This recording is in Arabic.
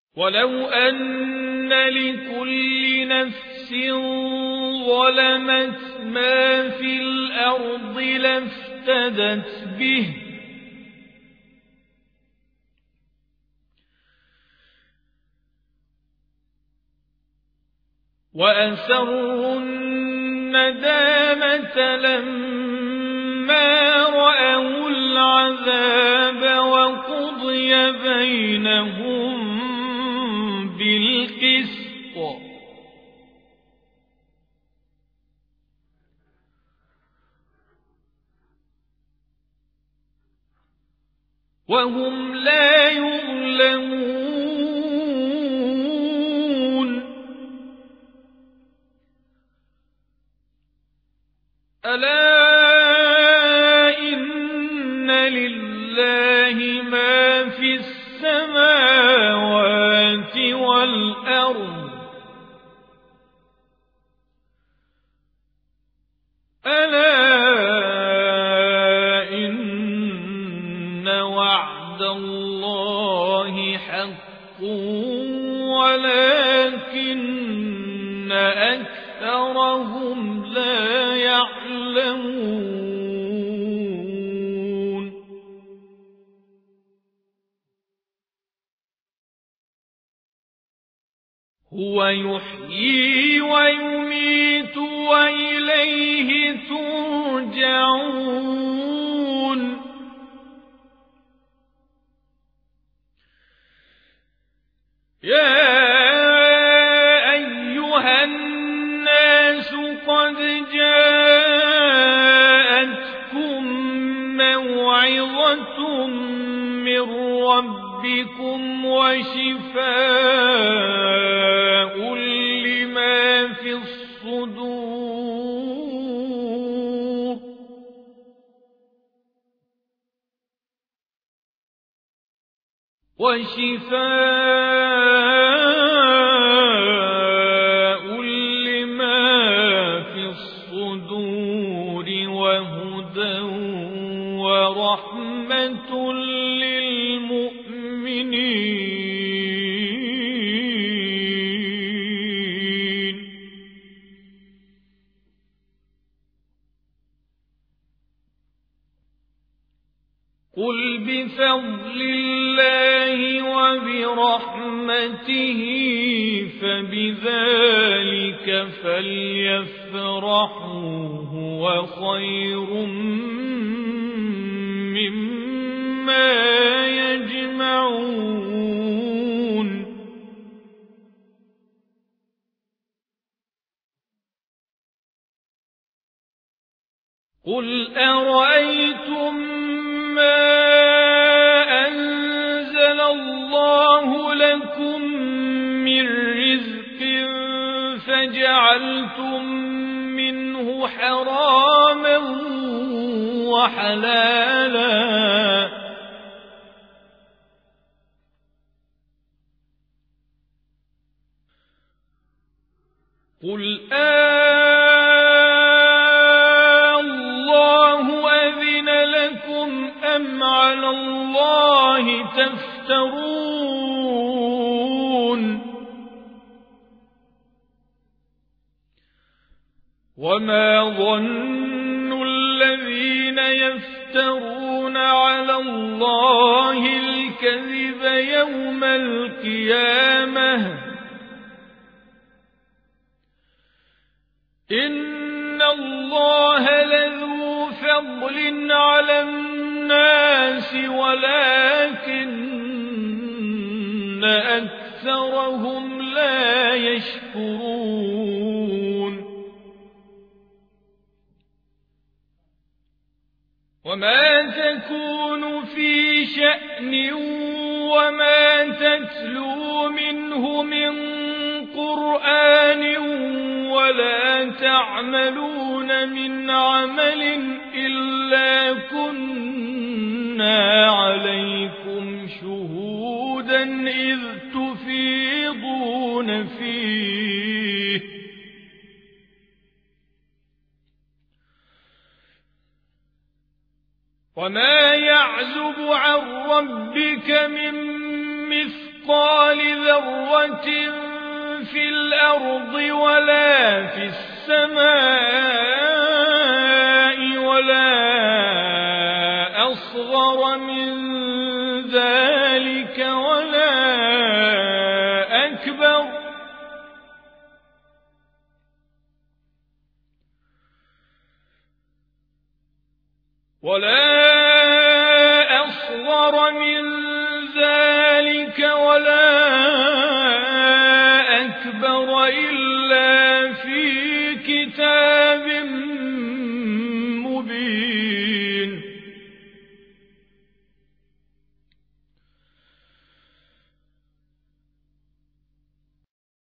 ولو أن لكل نفس ظلمت ما في الأرض لافتدت به وأسروا الندامة لما رأوا العذاب وقضي بينهم بالقسط وهم لا يظلمون ألا إن لله ما في السماوات والأرض ألا إن وعد الله حق ولكن أكثرهم لا يعلمون هو يحيي ويميت وإليه ترجعون يا أيها الناس قد جاءتكم موعظة من ربكم وشفاء لما في الصدور وهدى ورحمة للمؤمنين قل بفضل الله وبرحمته فبذلك فليفرحوا هو خير مما يجمعون قل أرأيتم ما أنزل الله لكم من رزق فجعلتم منه حراما وحلالا قل الله أذن لكم أم على الله تفترون وما ظن الذين يفترون على الله الكذب يوم القيامة إن الله لذو فضل على الناس ولكن أكثرهم لا يشكرون وما تكون في شأن وما تتلو منه من قرآن ولا تعملون من عمل إلا كنا عليكم شهودا إذ تفيضون فيه وما يعزب عن ربك من مثقال مثقال ذرة في الأرض ولا في السماء ولا أصغر من ذلك ولا أكبر إلا في كتاب مبين.